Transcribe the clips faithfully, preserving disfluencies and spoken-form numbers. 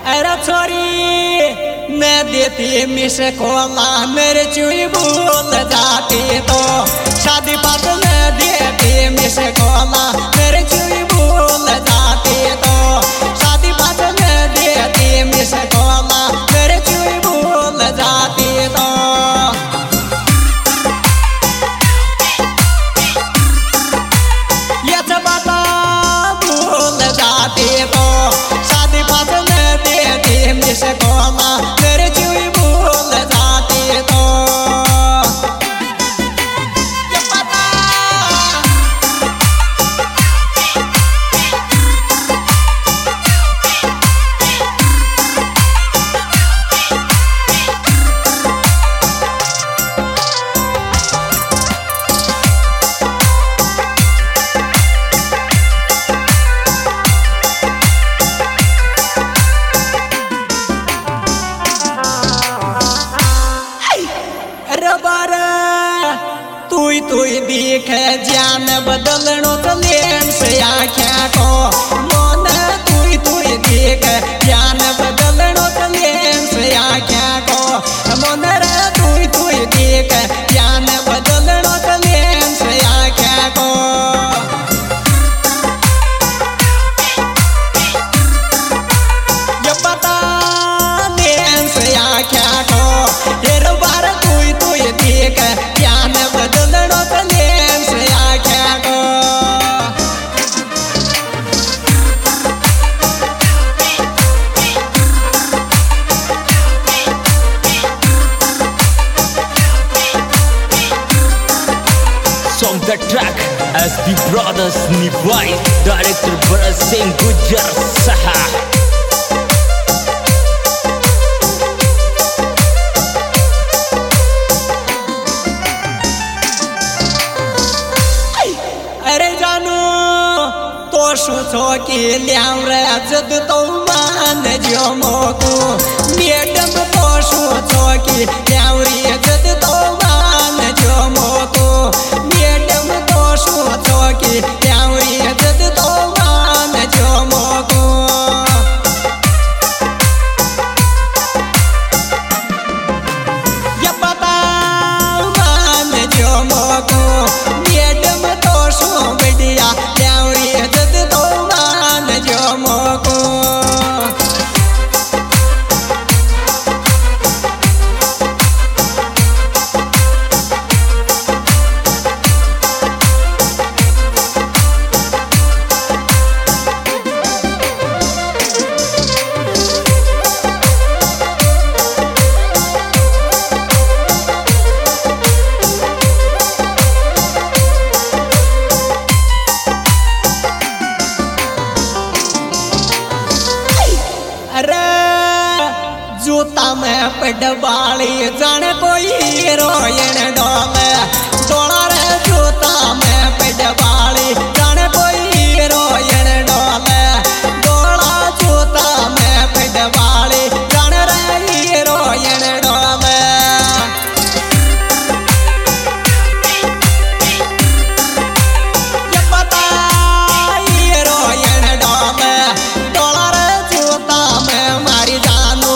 अरे छोरी मैं देती मिस खोला मेरे चुई भूल जाती तो शादी पात में देती मिस खोला मेरे चुई भूल जाती तो शादी पात में देती मिस खोला मेरे चुई भूल जाती तो ये सब बात भूल जाती तो शादी पात में देती मिस खोला मेरे चुई भूल जाती तो तुई तुई दिखे जान बदलनो तो लेन से आँखें को मन तुई तुई दिखे जान बदलनो तो लेन से आँखें को मन रे तुई तुई दिखे जान बदलनो तो लेन से आँखें को ये पता लेन से आँखें को हर बार तुई तुई दिखे जान बदलनो तो लेन से आँखें को Song the track S B Brothers Nivai Director Bharat Singh Gujar Saha सोचो कि ल्याम रे जद तो मान जो मोको मैडम तो सोचो कि ल्याम रे जद तो मान जो मोको मैडम तो सोचो कि ल्याम रे जद तो मान जो मोको ये पता मान जो मोको मैडम तो सो बढ़िया ल्याम रे जूता में पडवाली जान कोई हीरोइन डोले डोला रे जूता में पडवाली जान कोई हीरोइन डोले डोला जूता में पडवाली जान रे हीरोइन डोले ये पता हीरोइन डोले डोला रे जूता में मारी जानू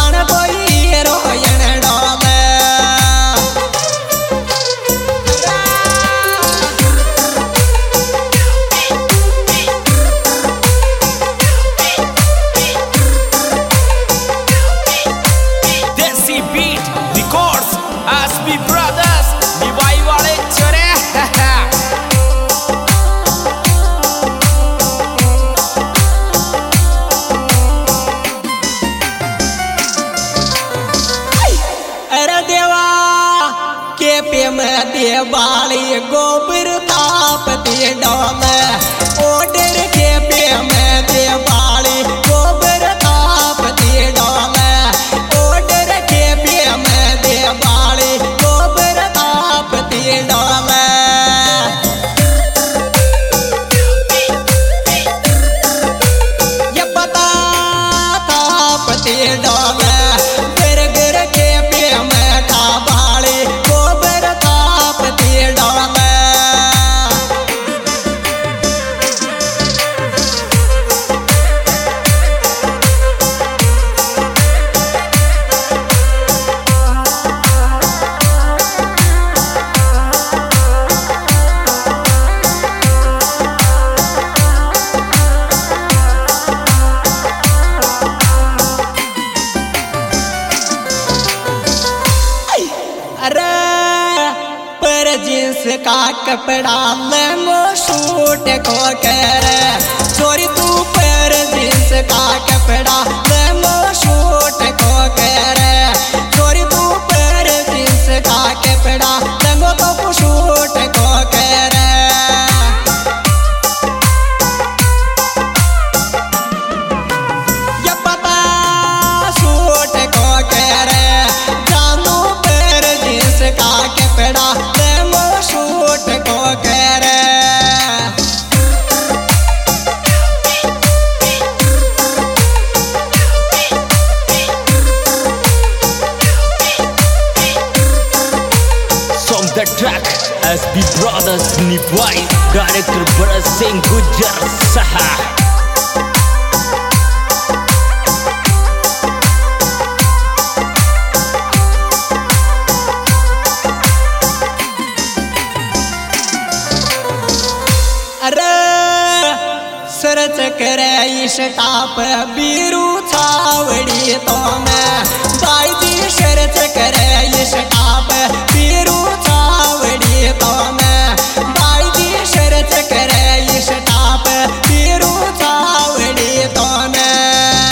में देवाली गोबर ताप दे डोले ओडर के पे में देवाली गोबर ताप दे डोले ओडर के पे में देवाली गोबर ताप दे डोले ये पता ताप दे डोले गिर गिर के पे में काबाली गोबर ताप दे डोले का कपड़ा लेंगो सूट को करे छोरी तू पर जींस का कपड़ा लेंगो सूट को करे छोरी तू पर जींस का कपड़ा लेंगो तो सूट को करे ये पता सूट को करे जानू पर जींस का कपड़ा लेंगो सूट को करे The track S B Brothers Nivai Director Bharat Singh Gujjar Saha अरे सरच करे इश्ताप बीरू छावड़ी तो मैं बाईजी सरच करे इश्ताप बीरू छावड़ी तो मैं बाईजी सरच करे इश्ताप बीरू छावड़ी तो मैं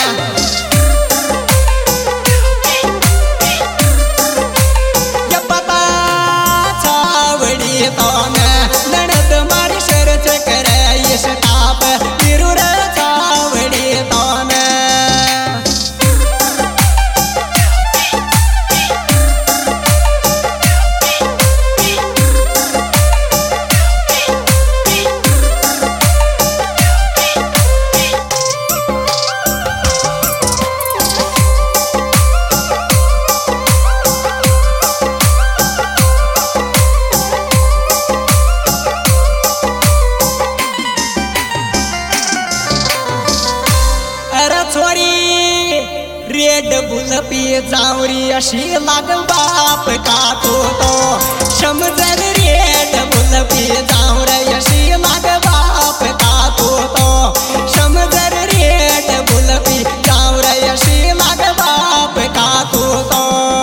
ये पता छावड़ी तो मैं ननद मारी सरच करे इश्ताप बीरू रे छावड़ी तो मैं छोरी रेड बुल पी जावरी अशी लाग बाप का तो तो समझर रेड बुल पी जावर अशी लाग बाप का तो तो समझर रेड बुल पी जावर अशी लाग बाप का तो तो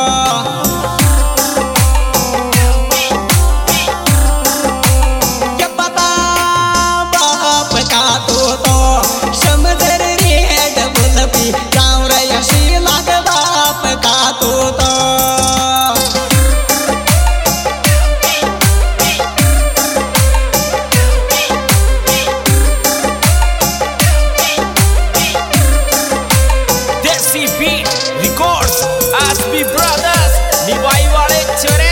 ये पता बाप का तो तो समझर गाँव रही लाग बाप का तो तो Desi Beat Records S B Brothers Nivai वाले छोरे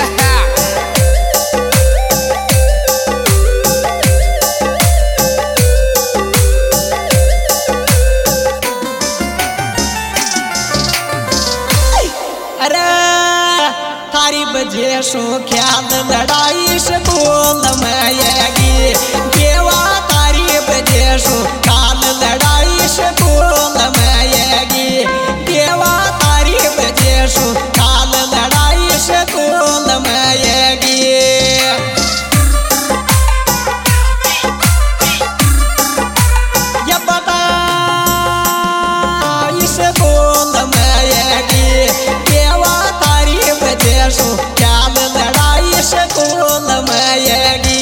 बजे सो ख्याल लड़ाई से बोल मैगी देवा तारी बजे सो ख्याल लड़ाई से बोल मैगी देवा तारी बजे सो ख्याल लड़ाई से बोल मैगी ये बता इस बोल मैगी देवा तारी बजे सो ख्याल लड़ाई से बोल मैगी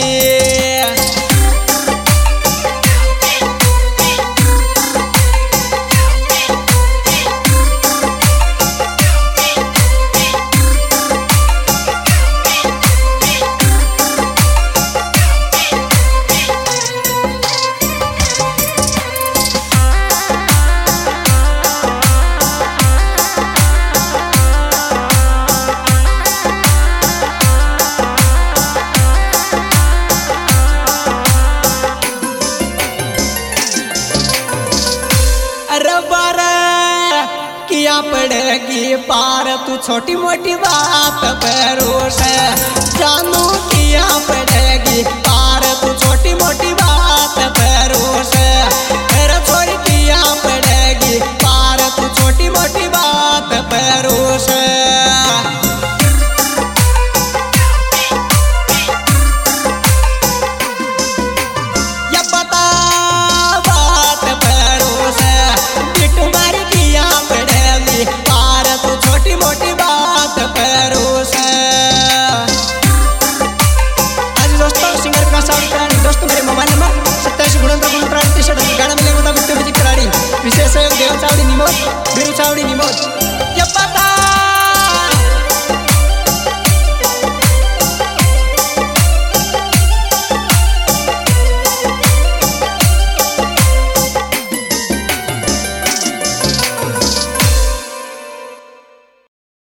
किया पड़ेगी पार तू छोटी मोटी बात भरोस जानू किया पड़ेगी पार तू छोटी मोटी बात भरोस मेरा छोरी किया पड़ेगी पार तू छोटी मोटी बात भरोस ये पता बात भरोस तुम्हारी किया पड़ेगी पार तू छोटी मोटी बात भरोस ni mod, biru saudi ni mod.